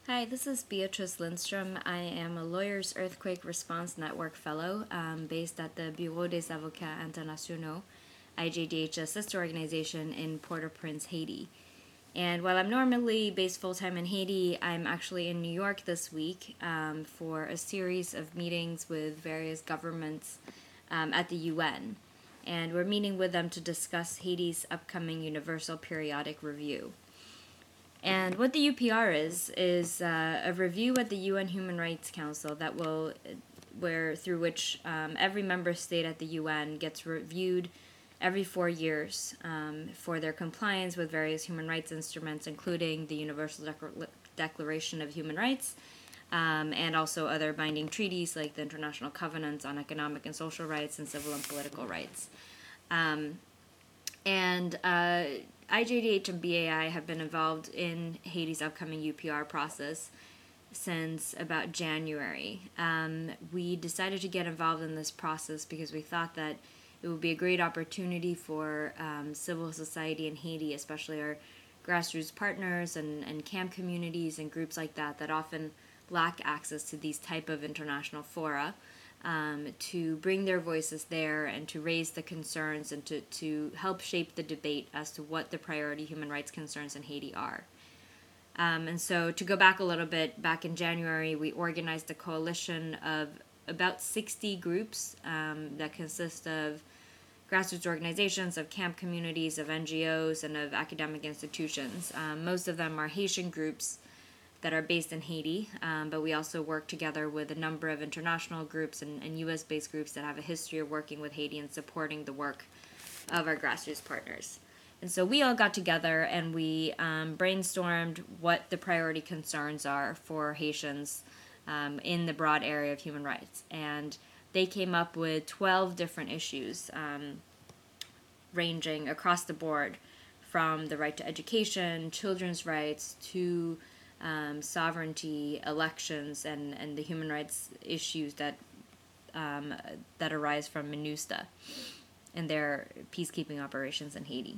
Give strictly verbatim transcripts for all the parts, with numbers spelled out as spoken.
Hi, this is Beatrice Lindstrom. I am a Lawyers Earthquake Response Network Fellow um, based at the Bureau des Avocats Internationaux, I J D H, a sister organization in Port-au-Prince, Haiti. And while I'm normally based full-time in Haiti, I'm actually in New York this week um, for a series of meetings with various governments um, at the U N. And we're meeting with them to discuss Haiti's upcoming Universal Periodic Review. And what the U P R is is uh, a review at the U N Human Rights Council that will, where through which um, every member state at the U N gets reviewed every four years um, for their compliance with various human rights instruments, including the Universal Declar- Declaration of Human Rights, um, and also other binding treaties like the International Covenants on Economic and Social Rights and Civil and Political Rights. Um, and uh, I J D H and B A I have been involved in Haiti's upcoming U P R process since about January. Um, we decided to get involved in this process because we thought that it would be a great opportunity for um, civil society in Haiti, especially our grassroots partners and, and camp communities and groups like that that often lack access to these type of international fora, um, to bring their voices there and to raise the concerns and to, to help shape the debate as to what the priority human rights concerns in Haiti are. Um, and so, to go back a little bit, back in January, we organized a coalition of about sixty groups um, that consist of grassroots organizations, of camp communities, of N G Os, and of academic institutions. Um, most of them are Haitian groups that are based in Haiti, um, but we also work together with a number of international groups and, and U S-based groups that have a history of working with Haiti and supporting the work of our grassroots partners. And so we all got together and we um, brainstormed what the priority concerns are for Haitians um, in the broad area of human rights. And they came up with twelve different issues, um, ranging across the board from the right to education, children's rights, to um, sovereignty, elections, and, and the human rights issues that um, that arise from MINUSTAH and their peacekeeping operations in Haiti.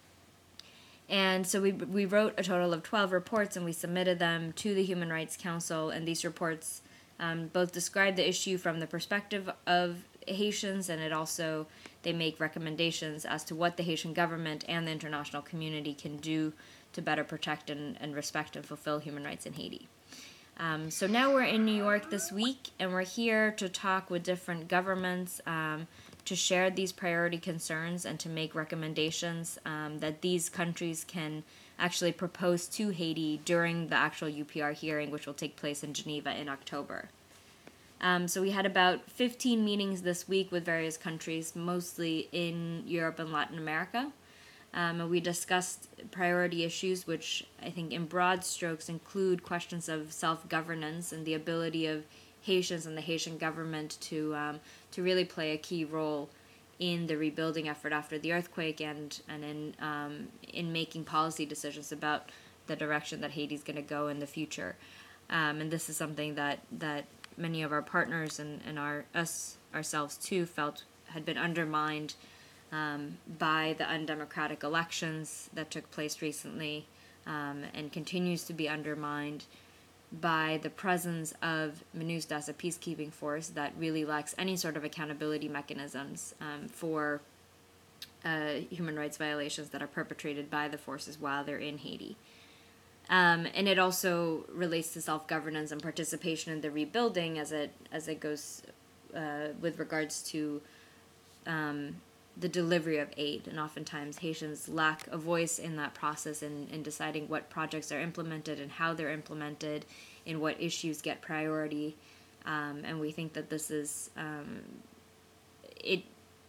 And so we we wrote a total of twelve reports and we submitted them to the Human Rights Council. And these reports um, both describe the issue from the perspective of Haitians, and it also they make recommendations as to what the Haitian government and the international community can do to better protect and, and respect and fulfill human rights in Haiti. Um, so now we're in New York this week, and we're here to talk with different governments, um, to share these priority concerns and to make recommendations um, that these countries can actually propose to Haiti during the actual U P R hearing, which will take place in Geneva in October. Um, so we had about fifteen meetings this week with various countries, mostly in Europe and Latin America. Um, and we discussed priority issues, which I think in broad strokes include questions of self-governance and the ability of Haitians and the Haitian government to um, to really play a key role in the rebuilding effort after the earthquake and and in um, in making policy decisions about the direction that Haiti's going to go in the future. Um, and this is something that, that many of our partners and, and our us ourselves too felt had been undermined Um, by the undemocratic elections that took place recently, um, and continues to be undermined by the presence of MINUSTAH as a peacekeeping force that really lacks any sort of accountability mechanisms um, for uh, human rights violations that are perpetrated by the forces while they're in Haiti. Um, and it also relates to self-governance and participation in the rebuilding as it as it goes uh, with regards to um, the delivery of aid. And oftentimes Haitians lack a voice in that process in, in deciding what projects are implemented and how they're implemented, and what issues get priority. Um, and we think that this is, um, it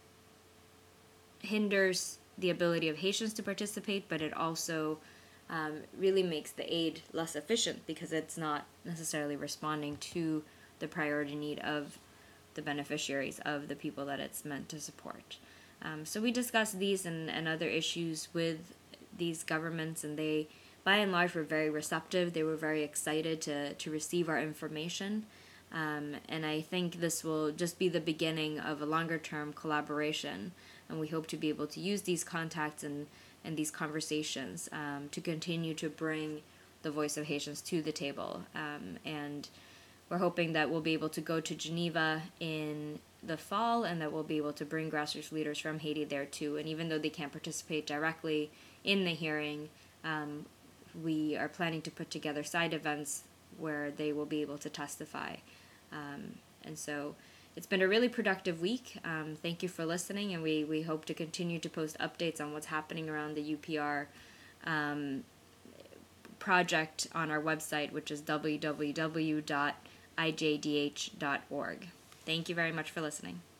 hinders the ability of Haitians to participate, but it also um, really makes the aid less efficient because it's not necessarily responding to the priority need of the beneficiaries, of the people that it's meant to support. Um, so we discussed these and, and other issues with these governments, and they, by and large, were very receptive. They were very excited to, to receive our information. Um, and I think this will just be the beginning of a longer-term collaboration, and we hope to be able to use these contacts and, and these conversations um, to continue to bring the voice of Haitians to the table. Um, and we're hoping that we'll be able to go to Geneva in the fall, and that we'll be able to bring grassroots leaders from Haiti there too. And even though they can't participate directly in the hearing, um, we are planning to put together side events where they will be able to testify. Um, and so it's been a really productive week. Um, thank you for listening, and we, we hope to continue to post updates on what's happening around the U P R um, project on our website, which is w w w dot i j d h dot org. Thank you very much for listening.